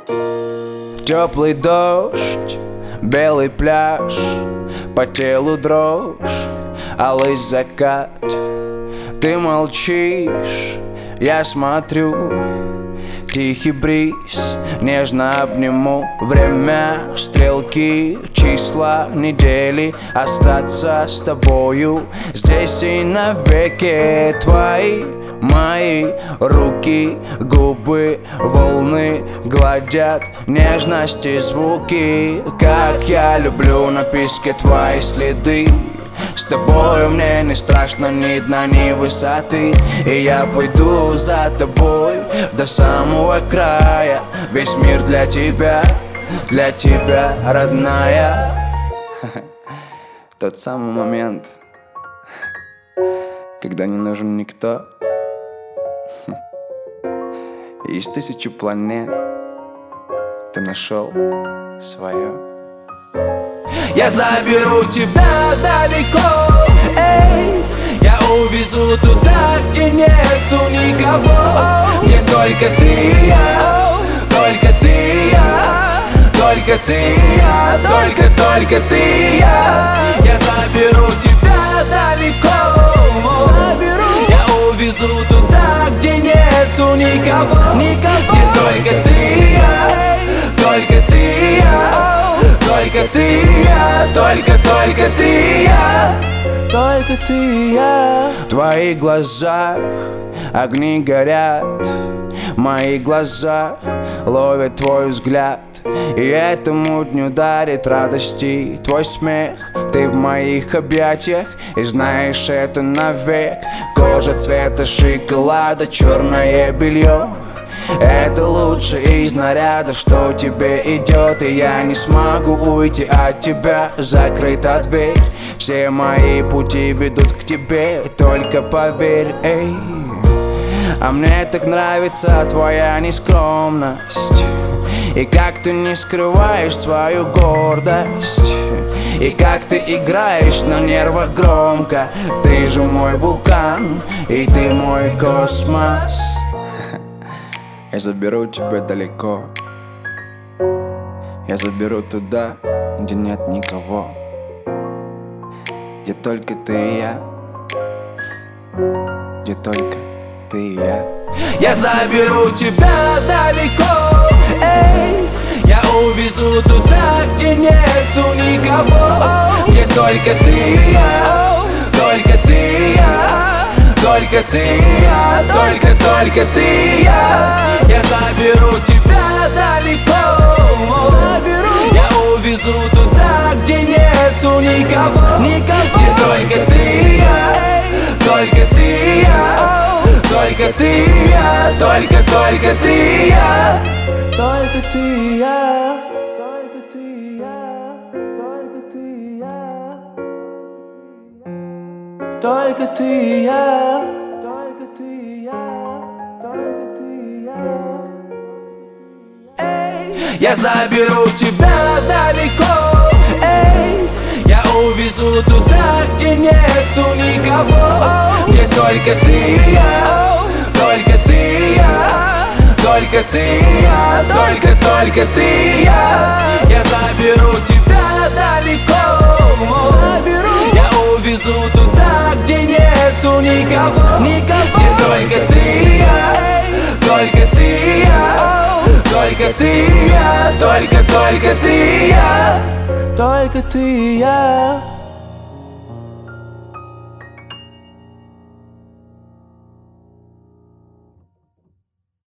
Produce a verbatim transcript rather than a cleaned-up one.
Теплый дождь, белый пляж, по телу дрожь, алый закат. Ты молчишь, я смотрю, тихий бриз, нежно обниму. Время, стрелки, числа, недели. Остаться с тобою здесь и навеки. Твои, мои руки, губы, волны гладят нежности, звуки. Как я люблю на песке твои следы. С тобою мне не страшно ни дна, ни высоты. И я пойду за тобой до самого края. Весь мир для тебя, для тебя, родная. Тот самый момент, когда не нужен никто. Из тысячи планет ты нашел свое. Я заберу тебя далеко, эй. Я увезу туда, где нету никого. Где только ты и я, только ты и я, только ты и я, только, только ты и я. Я заберу тебя далеко, заберу. Я увезу туда, где нету никого, никого. Где только ты и я, только ты и я. Только ты и я, только, только ты и я, только ты и я. В твоих глазах огни горят, мои глаза ловят твой взгляд. И этому дню дарит радости твой смех. Ты в моих объятиях, и знаешь это навек. Кожа цвета шоколада, черное белье. Это лучший из нарядов, что тебе идет. И я не смогу уйти от тебя, закрыта дверь. Все мои пути ведут к тебе, только поверь, эй. А мне так нравится твоя нескромность. И как ты не скрываешь свою гордость. И как ты играешь на нервах громко. Ты же мой вулкан, и ты мой космос. Я заберу тебя далеко. Я заберу туда, где нет никого. Где только ты и я, где только ты и я. Я заберу тебя далеко, эй. Я увезу туда, где нету никого. Где только ты и я, только ты и я, только ты и я, только, только ты и я. Я заберу тебя далеко, заберу. Я увезу туда, где нету никого, никого. Где только ты и я, только ты и я, только ты и я, только, только ты и я, только ты и я, только ты и я, только ты и я, только ты и я, только ты и я, только ты и я. Эй, я заберу тебя далеко, эй. Я увезу туда, где нету никого. Где только ты и я, только ты и я, только ты и я, только, только ты и я. Я заберу тебя далеко, заберу. Я увезу туда, где нету никого, никого. Где только ты и я, только ты и я, только ты и я, только, только ты и я, только ты и я.